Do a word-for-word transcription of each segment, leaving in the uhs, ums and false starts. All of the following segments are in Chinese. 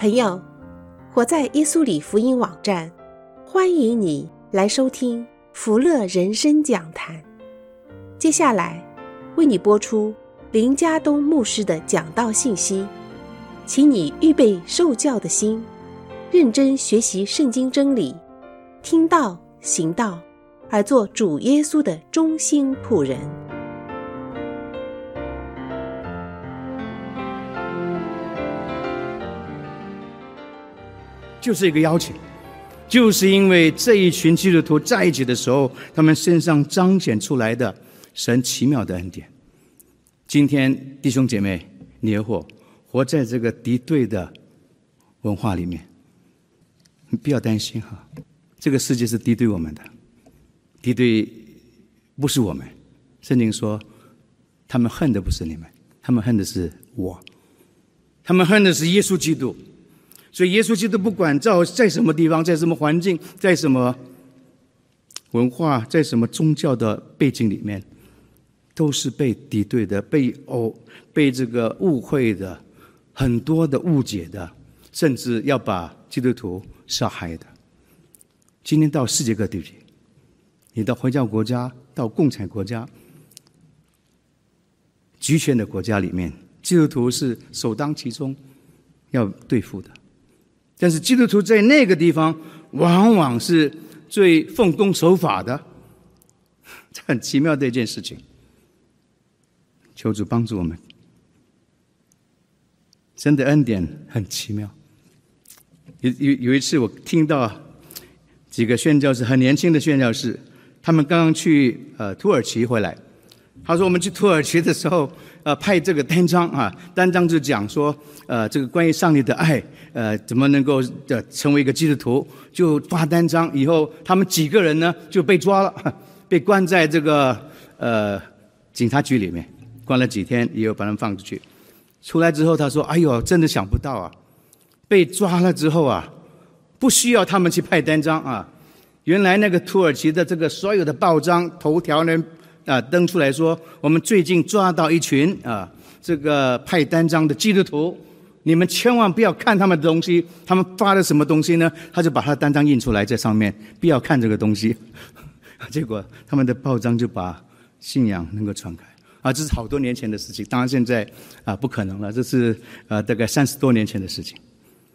朋友，活在耶稣里福音网站，欢迎你来收听福乐人生讲坛。接下来为你播出林家东牧师的讲道信息，请你预备受教的心，认真学习圣经真理，听道行道，而做主耶稣的忠心仆人。 就是一个邀请，就是因为这一群基督徒在一起的时候，他们身上彰显出来的神奇妙的恩典。今天弟兄姐妹，你和我活在这个敌对的文化里面，你不要担心哈，这个世界是敌对我们的，敌对不是我们。圣经说他们恨的不是你们，他们恨的是我，他们恨的是耶稣基督。所以耶稣基督不管在什么地方，在什么环境，在什么文化，在什么宗教的背景里面，都是被敌对的，被哦被这个误会的，很多的误解的，甚至要把基督徒杀害的。今天到世界各地，你到回教国家，到共产国家，集权的国家里面，基督徒是首当其冲要对付的。但是基督徒在那个地方往往是最奉公守法的，这很奇妙的一件事情。求主帮助我们，神的恩典很奇妙。有有有一次我听到几个宣教士，很年轻的宣教士，他们刚刚去呃土耳其回来。他说我们去土耳其的时候，呃，派这个单章啊，单章就讲说，呃，这个关于上帝的爱，呃，怎么能够呃成为一个基督徒，就发单章。以后他们几个人呢就被抓了，被关在这个呃警察局里面，关了几天，以后把他们放出去。出来之后，他说：“哎呦，真的想不到啊，被抓了之后啊，不需要他们去派单章啊，原来那个土耳其的这个所有的报章头条呢。”啊，登出来说，我们最近抓到一群啊，这个派单章的基督徒，你们千万不要看他们的东西，他们发了什么东西呢？他就把他的单章印出来在上面，不要看这个东西。结果他们的报章就把信仰能够传开啊，这是好多年前的事情，当然现在啊不可能了，这是呃大概三十多年前的事情。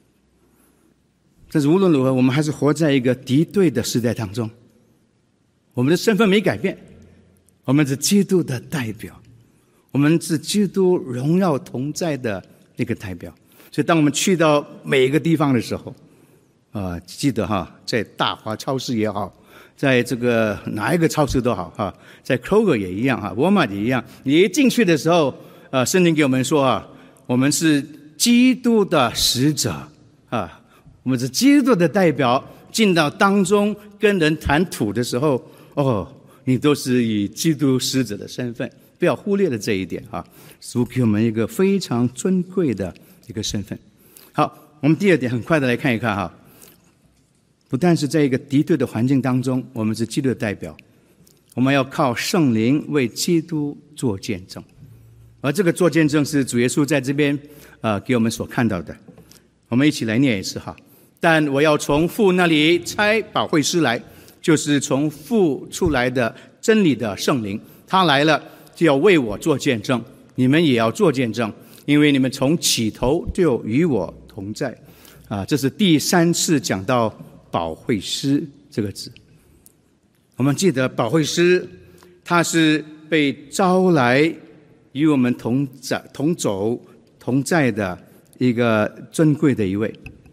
但是无论如何，我们还是活在一个敌对的时代当中，我们的身份没改变。我们是基督的代表，我们是基督荣耀同在的那个代表。所以当我们去到每一个地方的时候，啊，记得哈，在大华超市也好，在这个哪一个超市都好哈，在 Kroger 也一样哈，沃尔玛也一样。你一进去的时候，呃，圣经给我们说啊，我们是基督的使者啊，我们是基督的代表，进到当中跟人谈吐的时候，哦。你都是以基督使者的身份，不要忽略了这一点啊！主给我们一个非常尊贵的一个身份。好，我们第二点很快的来看一看哈。不但是在一个敌对的环境当中，我们是基督的代表，我们要靠圣灵为基督做见证。而这个做见证是主耶稣在这边呃给我们所看到的。我们一起来念一次哈。但我要从父那里差保惠师来。就是从父出来的真理的圣灵，他来了就要为我做见证，你们也要做见证，因为你们从起头就与我同在。啊，这是第三次讲到保惠师这个字。我们记得保惠师他是被招来与我们同在同走同在的一个尊贵的一位。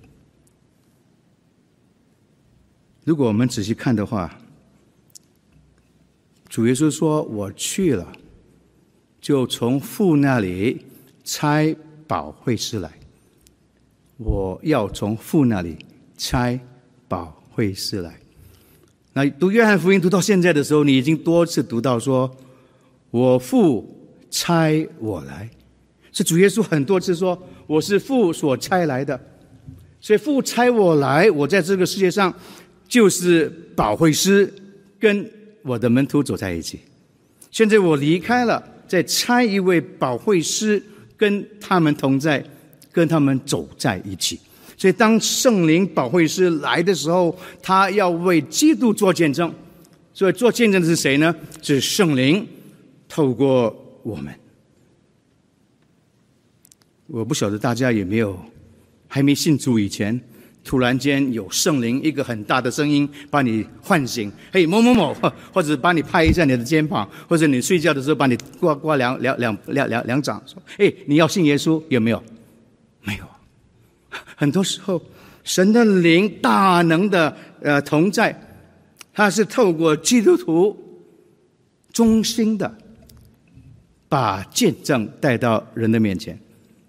如果我们仔细看的话，主耶稣说我去了就从父那里差保惠师来，我要从父那里差保惠师来。那读约翰福音读到现在的时候，你已经多次读到说我父差我来，是主耶稣很多次说我是父所差来的，所以父差我来，我在这个世界上就是保惠师跟我的门徒走在一起。现在我离开了，再差一位保惠师跟他们同在，跟他们走在一起。 所以当圣灵保惠师来的时候，他要为基督做见证。所以做见证的是谁呢？是圣灵透过我们。我不晓得大家有没有还没信主以前，突然间有圣灵一个很大的声音把你唤醒，嘿，某某某，或者把你拍一下你的肩膀，或者你睡觉的时候把你刮刮两两两两两两掌，说，哎，你要信耶稣，有没有？没有。很多时候神的灵大能的呃同在，他是透过基督徒忠心的把见证带到人的面前。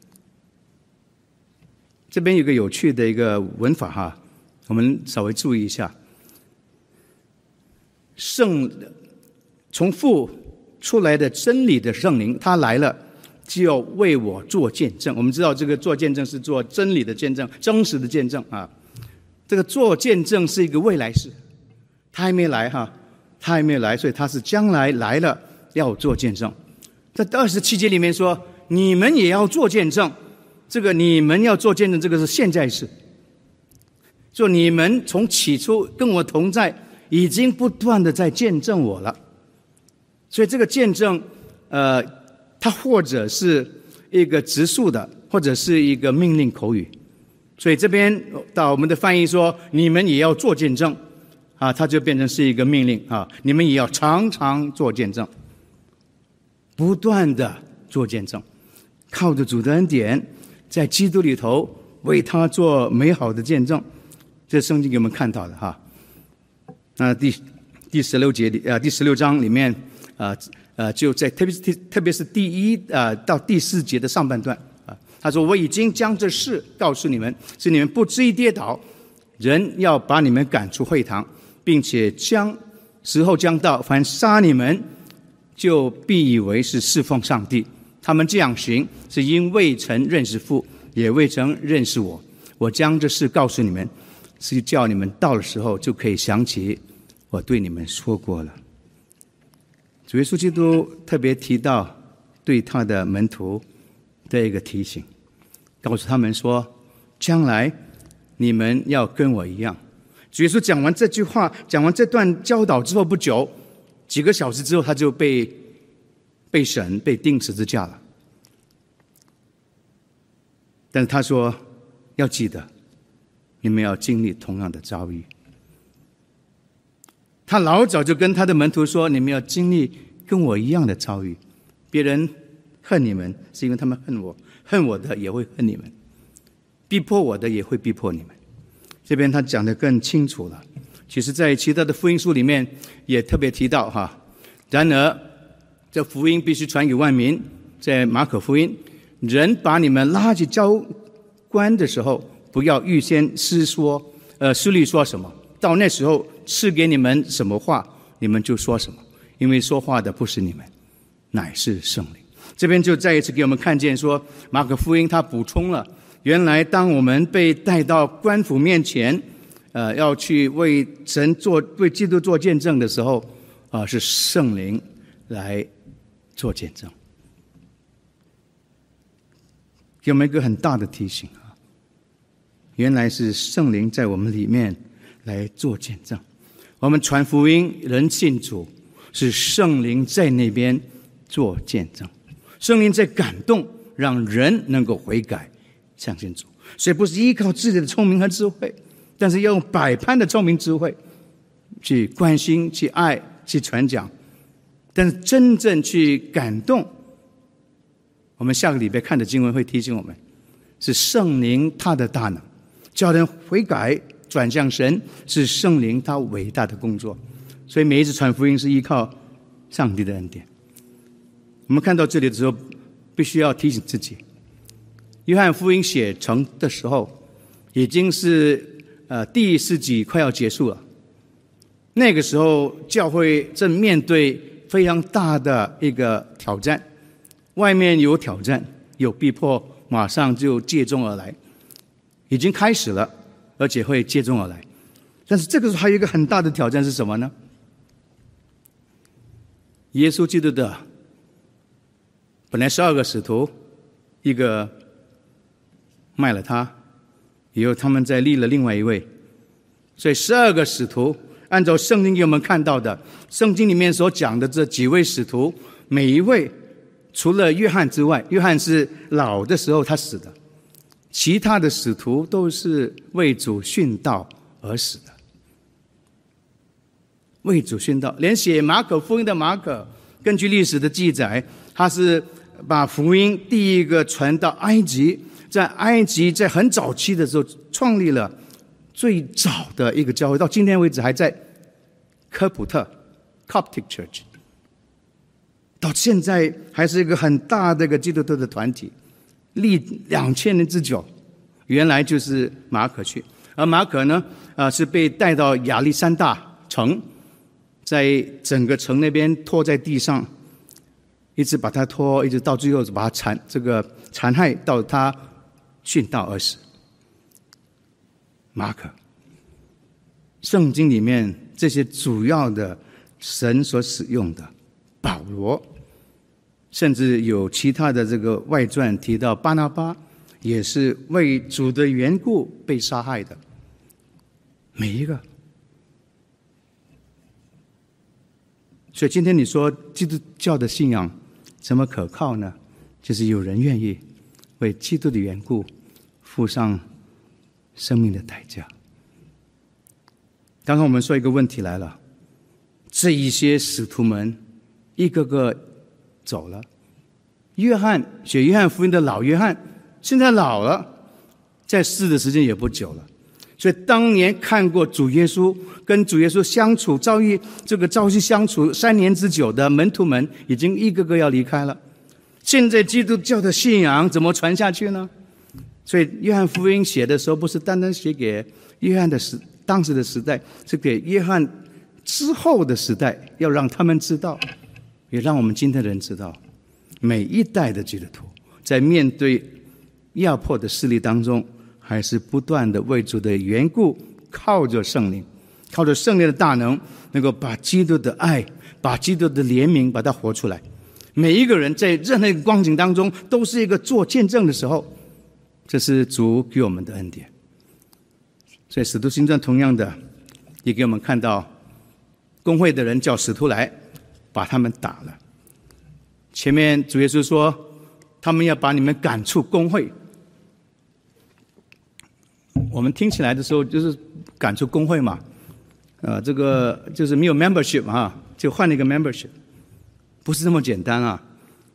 这边有个有趣的一个文法哈，我们稍微注意一下。圣从父出来的真理的圣灵，他来了就要为我做见证。我们知道这个做见证是做真理的见证，真实的见证啊。这个做见证是一个未来式，他还没来哈，他还没来，所以他是将来来了要做见证。在二十七节里面说，你们也要做见证。这个你们要做见证，这个是现在式。就你们从起初跟我同在，已经不断的在见证我了。所以这个见证，呃，它或者是一个直述的，或者是一个命令口语。所以这边到我们的翻译说，你们也要做见证啊，它就变成是一个命令啊，你们也要常常做见证，不断的做见证，靠着主的恩典，在基督里头为他做美好的见证。这圣经给我们看到的哈。那第第十六节里呃第十六章里面呃呃就在特别是特别是第一呃到第四节的上半段啊，他说我已经将这事告诉你们，使你们不至于跌倒。人要把你们赶出会堂，并且将时候将到，凡杀你们，就必以为是侍奉上帝。他们这样行，是因未曾认识父，也未曾认识我。我将这事告诉你们，是叫你们到的时候就可以想起我对你们说过了。主耶稣基督特别提到对他的门徒的一个提醒，告诉他们说，将来你们要跟我一样。主耶稣讲完这句话，讲完这段教导之后不久，几个小时之后他就被被审，被钉十字架了。但是他说要记得，你们要经历同样的遭遇。他老早就跟他的门徒说，你们要经历跟我一样的遭遇。别人恨你们，是因为他们恨我，恨我的也会恨你们，逼迫我的也会逼迫你们。这边他讲得更清楚了。其实在其他的福音书里面也特别提到哈，然而这福音必须传给万民。在马可福音，人把你们拉去交官的时候，不要预先思说呃思虑说什么，到那时候赐给你们什么话，你们就说什么，因为说话的不是你们，乃是圣灵。这边就再一次给我们看见说，马可福音他补充了，原来当我们被带到官府面前呃，要去为神做为基督做见证的时候啊、呃，是圣灵来做见证，给我们一个很大的提醒啊！原来是圣灵在我们里面来做见证。我们传福音，人信主，是圣灵在那边做见证，圣灵在感动，让人能够悔改相信主。所以不是依靠自己的聪明和智慧，但是要用百般的聪明智慧去关心、去爱、去传讲。但是真正去感动，我们下个礼拜看的经文会提醒我们，是圣灵他的大能，叫人悔改转向神，是圣灵他伟大的工作。所以每一次传福音是依靠上帝的恩典。我们看到这里的时候，必须要提醒自己，约翰福音写成的时候，已经是呃第一世纪快要结束了。那个时候教会正面对非常大的一个挑战，外面有挑战，有逼迫，马上就接踵而来，已经开始了，而且会接踵而来。但是这个时候还有一个很大的挑战是什么呢？耶稣基督的本来十二个使徒，一个卖了他， 以后他们再立了另外一位，所以十二个使徒，按照圣经给我们看到的，圣经里面所讲的这几位使徒，每一位除了约翰之外，约翰是老的时候他死的，其他的使徒都是为主殉道而死的。为主殉道，连写马可福音的马可，根据历史的记载，他是把福音第一个传到埃及，在埃及在很早期的时候创立了最早的一个教会，到今天为止还在科普特 Coptic Church， 到现在还是一个很大的一个基督徒的团体，历两千年之久。原来就是马可去，而马可呢，呃，是被带到亚历山大城，在整个城那边拖在地上，一直把他拖，一直到最后把他残这个残害到他殉道而死。马可，圣经里面这些主要的神所使用的，保罗，甚至有其他的这个外传提到巴拿巴也是为主的缘故被杀害的，每一个。所以今天你说基督教的信仰怎么可靠呢？就是有人愿意为基督的缘故付上生命的代价。刚刚我们说一个问题来了，这一些使徒们一个个走了，约翰写约翰福音的老约翰现在老了，在世的时间也不久了，所以当年看过主耶稣跟主耶稣相处遭遇这个朝夕相处三年之久的门徒们已经一个个要离开了，现在基督教的信仰怎么传下去呢？所以约翰福音写的时候不是单单写给约翰的时当时的时代，是给约翰之后的时代，要让他们知道，也让我们今天的人知道，每一代的基督徒在面对压迫的势力当中，还是不断的为主的缘故，靠着圣灵，靠着圣灵的大能，能够把基督的爱，把基督的怜悯把它活出来。每一个人在任何一个光景当中都是一个做见证的时候，这是主给我们的恩典。所以使徒行传同样的也给我们看到，公会的人叫使徒来把他们打了。前面主耶稣说他们要把你们赶出公会，我们听起来的时候就是赶出公会嘛，呃，这个就是没有 membership 啊，就换了一个 membership， 不是这么简单啊。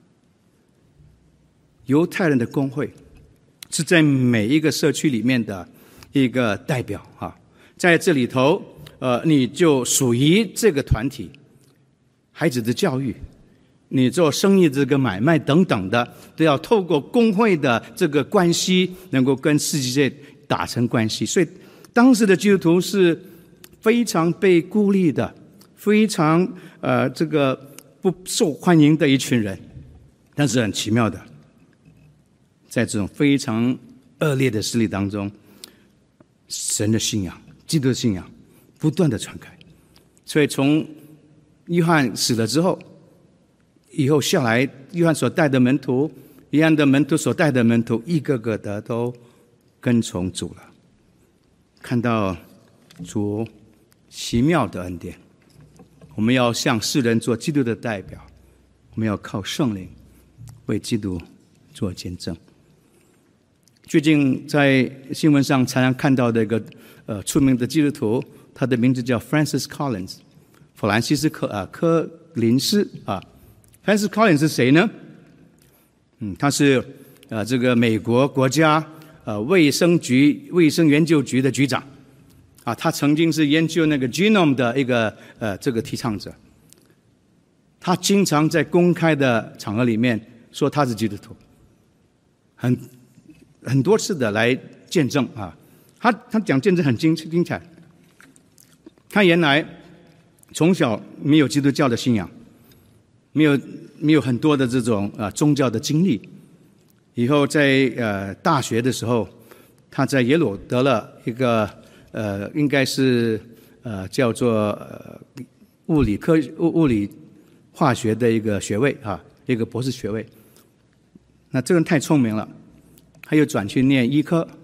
犹太人的公会是在每一个社区里面的一个代表啊，在这里头，呃，你就属于这个团体，孩子的教育，你做生意这个买卖等等的，都要透过公会的这个关系，能够跟世界打成关系。所以当时的基督徒是非常被孤立的，非常呃这个不受欢迎的一群人。但是很奇妙的，在这种非常恶劣的势力当中，神的信仰，基督的信仰不断的传开。所以从约翰死了之后，以后下来约翰所带的门徒，约翰的门徒所带的门徒，一个个的都跟从主了。看到主奇妙的恩典，我们要向世人做基督的代表，我们要靠圣灵为基督做见证。最近在新闻上常常看到的一个呃出名的基督徒，他的名字叫 Francis Collins， 弗兰西斯科啊科林斯啊。Francis Collins 是谁呢？嗯，他是呃这个美国国家呃卫生局卫生研究局的局长啊，他曾经是研究那个 genome 的一个呃这个提倡者。他经常在公开的场合里面说他是基督徒，很很多次的来见证啊。他他讲见证很精精彩。他原来从小没有基督教的信仰，没有没有很多的这种呃宗教的经历。以后在呃大学的时候，他在耶鲁得了一个呃应该是呃叫做呃物理科物物理化学的一个学位啊，一个博士学位。那这个人太聪明了，他又转去念医科，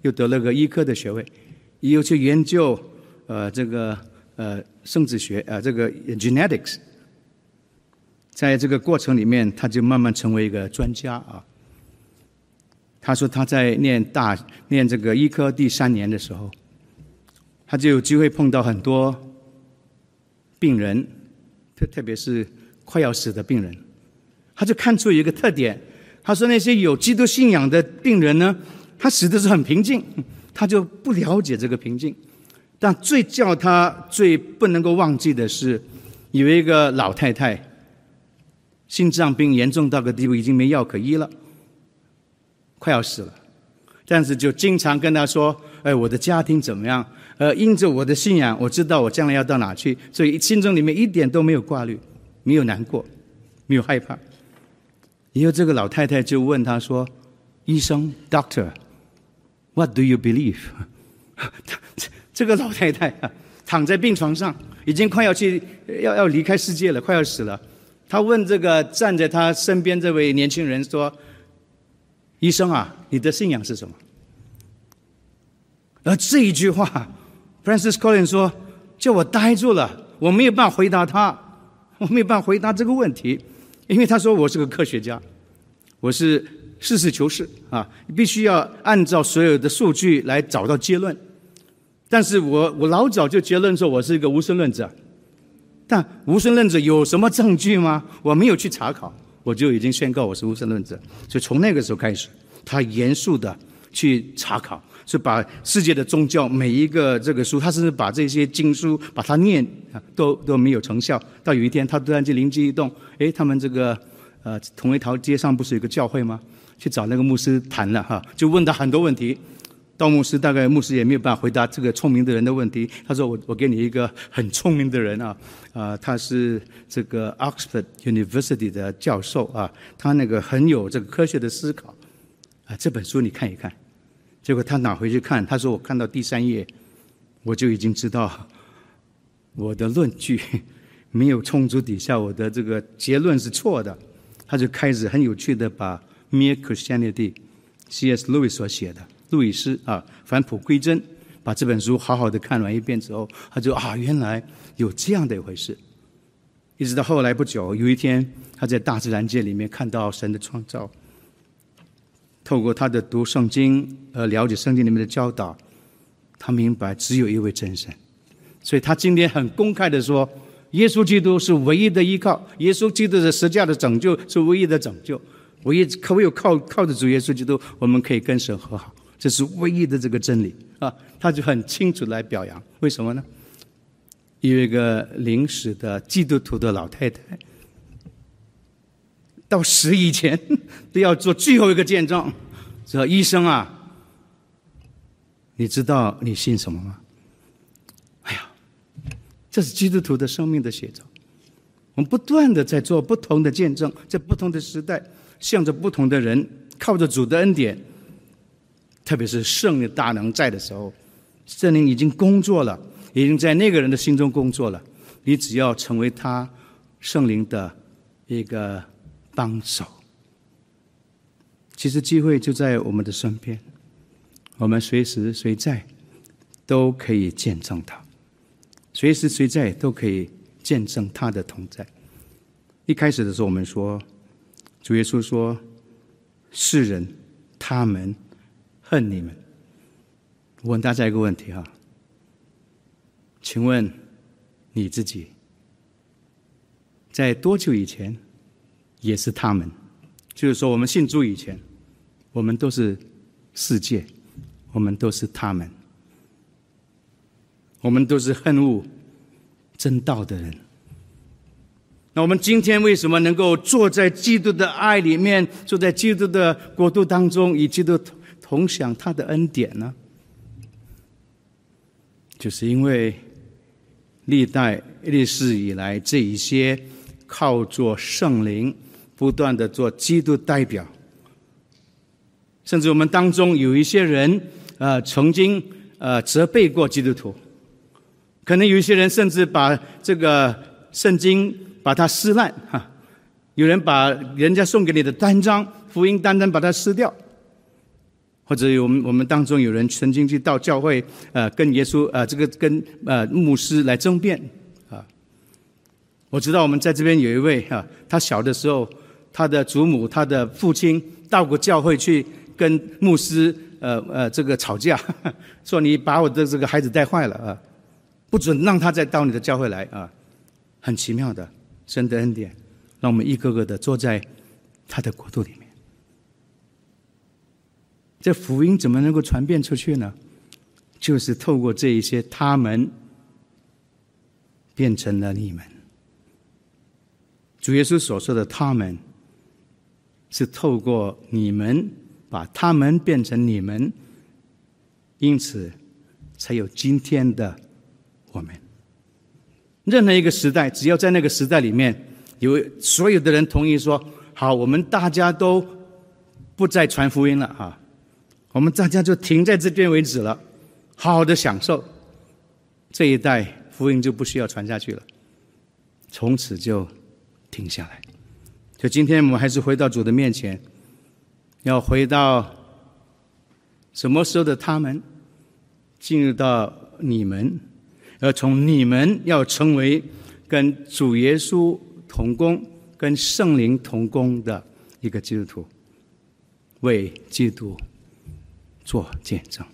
又得了个医科的学位，又去研究呃这个呃生殖学呃这个 genetics。在这个过程里面，他就慢慢成为一个专家啊。他说他在念大念这个医科第三年的时候，他就有机会碰到很多病人，特特别是快要死的病人，他就看出有一个特点。他说那些有基督信仰的病人呢，他死的是很平静，他就不了解这个平静。但最叫他最不能够忘记的是，有一个老太太，心脏病严重到个地步，已经没药可医了，快要死了。但是就经常跟他说：“哎，我的家庭怎么样？呃，因着我的信仰，我知道我将来要到哪去，所以心中里面一点都没有挂虑，没有难过，没有害怕。”以后这个老太太就问他说：“医生 ，Doctor， what do you believe？” 这个老太太啊，躺在病床上，已经快要去要要离开世界了，快要死了。他问这个站在他身边这位年轻人说：“医生啊，你的信仰是什么？”而这一句话 ，Francis Collins 说，叫我呆住了，我没有办法回答他，我没有办法回答这个问题，因为他说我是个科学家，我是实事求是啊，必须要按照所有的数据来找到结论。但是我我老早就结论说我是一个无神论者，但无神论者有什么证据吗？我没有去查考，我就已经宣告我是无神论者。所以从那个时候开始，他严肃的去查考，是把世界的宗教每一个这个书，他甚至把这些经书把它念都都没有成效。到有一天他突然间灵机一动，诶，他们这个呃同一条街上不是有个教会吗？去找那个牧师谈了哈，就问他很多问题。到牧师大概牧师也没有办法回答这个聪明的人的问题。他说我我给你一个很聪明的人啊，啊、呃，他是这个 Oxford University 的教授啊，他那个很有这个科学的思考啊，这本书你看一看。结果他拿回去看，他说我看到第三页，我就已经知道我的论据没有充足底下，我的这个结论是错的。他就开始很有趣的把 Mere Christianity C S Lewis 所写的路易斯啊返璞归真，把这本书好好的看完一遍之后，他就啊原来有这样的一回事。一直到后来不久，有一天他在大自然界里面看到神的创造，透过他的读圣经而了解圣经里面的教导，他明白只有一位真神。所以他今天很公开的说，耶稣基督是唯一的依靠，耶稣基督的十架的拯救是唯一的拯救，唯一可唯有靠靠着主耶稣基督，我们可以跟神和好，这是唯一的这个真理啊！他就很清楚来表扬，为什么呢？有一个临死的基督徒的老太太，到死以前都要做最后一个见证，说医生啊，你知道你信什么吗？哎呀，这是基督徒的生命的写照。我们不断的在做不同的见证，在不同的时代，向着不同的人，靠着主的恩典，特别是圣灵大能在的时候，圣灵已经工作了，已经在那个人的心中工作了，你只要成为他圣灵的一个帮手。其实机会就在我们的身边，我们随时随在都可以见证他，随时随在都可以见证他的同在。一开始的时候我们说，主耶稣说，世人他们恨你们。我问大家一个问题哈，请问你自己在多久以前也是他们？就是说我们信主以前，我们都是世界，我们都是他们，我们都是恨恶真道的人。那我们今天为什么能够坐在基督的爱里面，坐在基督的国度当中，与基督同享他的恩典呢？就是因为历代历世以来，这一些靠着圣灵不断的做基督代表，甚至我们当中有一些人呃曾经呃责备过基督徒，可能有一些人甚至把这个圣经把它撕烂哈，有人把人家送给你的单张福音单张把它撕掉， 或者我们我们当中有人曾经去到教会，呃，跟耶稣呃这个跟呃牧师来争辩啊。我知道我们在这边有一位啊，他小的时候，他的祖母、他的父亲到过教会去跟牧师呃呃这个吵架，呵呵说你把我的这个孩子带坏了啊，不准让他再到你的教会来啊。很奇妙的神的恩典，让我们一个个的坐在他的国度里面。这福音怎么能够传遍出去呢？就是透过这一些他们变成了你们。主耶稣所说的他们，是透过你们把他们变成你们，因此才有今天的我们。任何一个时代，只要在那个时代里面有所有的人同意说好，我们大家都不再传福音了啊，我们大家就停在这边为止了，好好的享受，这一代福音就不需要传下去了，从此就停下来。就今天我们还是回到主的面前，要回到什么时候的他们进入到你们，而从你们要成为跟主耶稣同工、跟圣灵同工的一个基督徒，为基督做见证，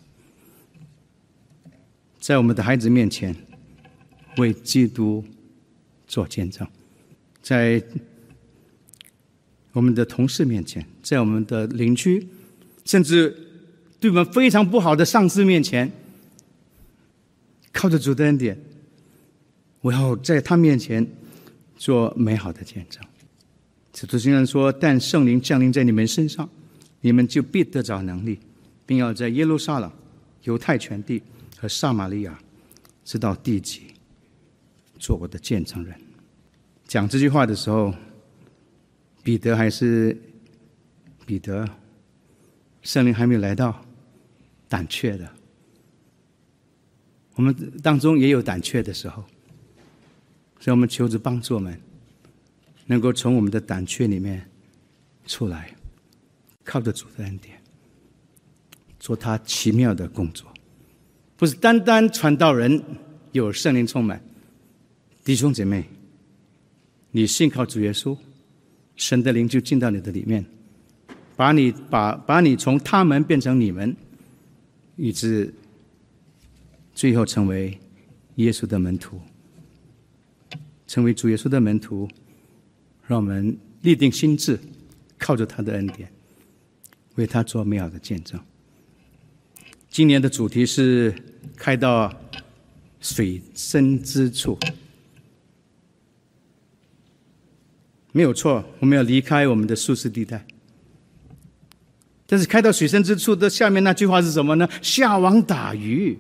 在我们的孩子面前为基督做见证，在我们的同事面前，在我们的邻居，甚至对我们非常不好的上司面前，靠着主的恩典，我要在他面前做美好的见证。使徒行传说，但圣灵降临在你们身上，你们就必得着能力，并要在耶路撒冷、犹太全地和撒玛利亚直到地极做我的见证人。讲这句话的时候，彼得还是彼得，圣灵还没有来到，胆怯的。我们当中也有胆怯的时候，所以我们求主帮助我们，能够从我们的胆怯里面出来，靠着主的恩典做他奇妙的工作。不是单单传道人有圣灵充满，弟兄姐妹，你信靠主耶稣，神的灵就进到你的里面，把你把把你从他们变成你们，以致最后成为耶稣的门徒。成为主耶稣的门徒，让我们立定心志，靠着他的恩典，为他做美好的见证。今年的主题是开到水深之处。没有错，我们要离开我们的舒适地带。但是开到水深之处的下面那句话是什么呢？下网打鱼。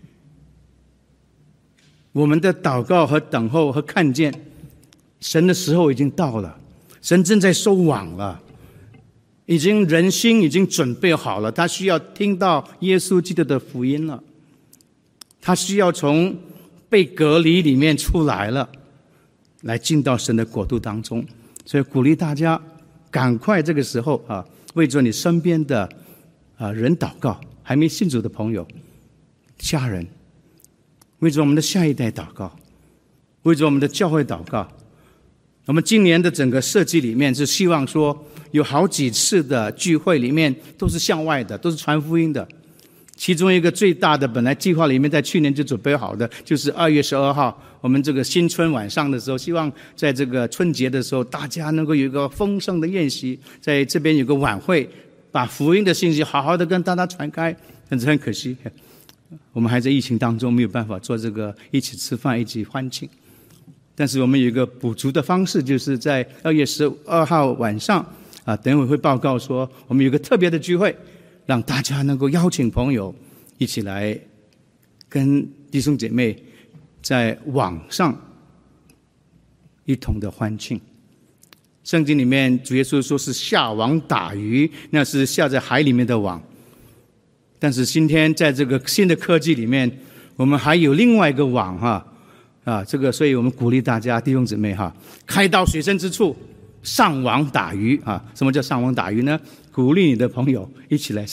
我们的祷告和等候和看见神的时候已经到了，神正在收网了，已经人心已经准备好了，他需要听到耶稣基督的福音了，他需要从被隔离里面出来了，来进到神的国度当中。所以鼓励大家赶快这个时候啊，为着你身边的啊人祷告，还没信主的朋友、家人，为着我们的下一代祷告，为着我们的教会祷告。我们今年的整个设计里面是希望说，有好几次的聚会里面都是向外的，都是传福音的。其中一个最大的，本来计划里面在去年就准备好的，就是二月十二号，我们这个新春晚上的时候，希望在这个春节的时候，大家能够有一个丰盛的宴席，在这边有个晚会，把福音的信息好好的跟大家传开。但是很可惜，我们还在疫情当中，没有办法做这个一起吃饭、一起欢庆。但是我们有一个补足的方式，就是在二月十二号晚上啊，等会会报告说，我们有个特别的聚会，让大家能够邀请朋友一起来跟弟兄姐妹在网上一同的欢庆。圣经里面主耶稣说是下网打鱼，那是下在海里面的网。但是今天在这个新的科技里面，我们还有另外一个网哈啊，这个所以我们鼓励大家弟兄姊妹哈，开到水深之处上网打鱼啊。什么叫上网打鱼呢？鼓励你的朋友一起来上网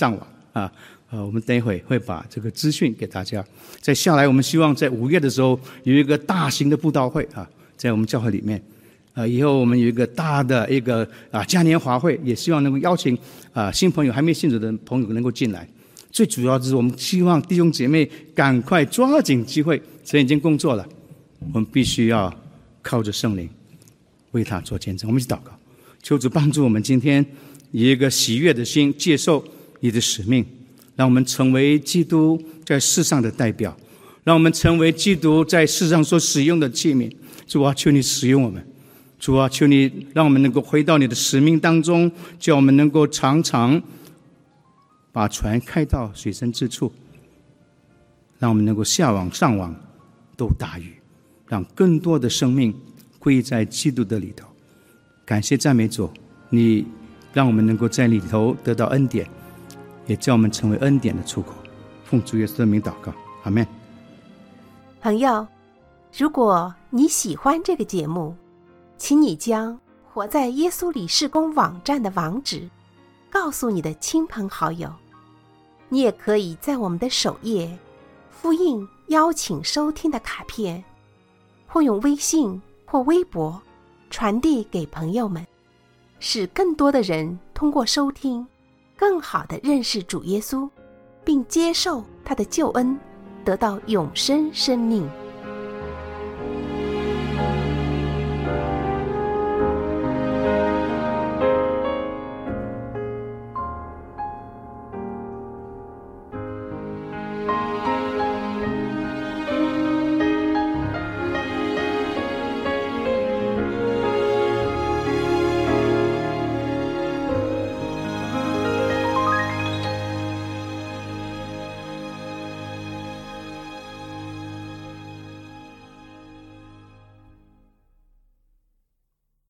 啊。呃，我们等一会会把这个资讯给大家。再下来，我们希望在五月的时候有一个大型的布道会啊，在我们教会里面。呃，以后我们有一个大的一个啊嘉年华会，也希望能够邀请啊新朋友、还没信主的朋友能够进来。最主要就是我们希望弟兄姐妹赶快抓紧机会，神已经工作了，我们必须要靠着圣灵为他做见证。我们一起祷告，求主帮助我们今天以一个喜悦的心接受你的使命，让我们成为基督在世上的代表，让我们成为基督在世上所使用的器皿。主啊，求你使用我们。主啊，求你让我们能够回到你的使命当中，叫我们能够常常把船开到水深之处，让我们能够下网上网都大鱼，让更多的生命归在基督的里头。感谢赞美主，你让我们能够在里头得到恩典，也叫我们成为恩典的出口。奉主耶稣的名祷告，阿们。 朋友，如果你喜欢这个节目，请你将活在耶稣里事工网站的网址告诉你的亲朋好友。你也可以在我们的首页复印邀请收听的卡片，或用微信或微博传递给朋友们，使更多的人通过收听更好地认识主耶稣，并接受他的救恩，得到永生生命。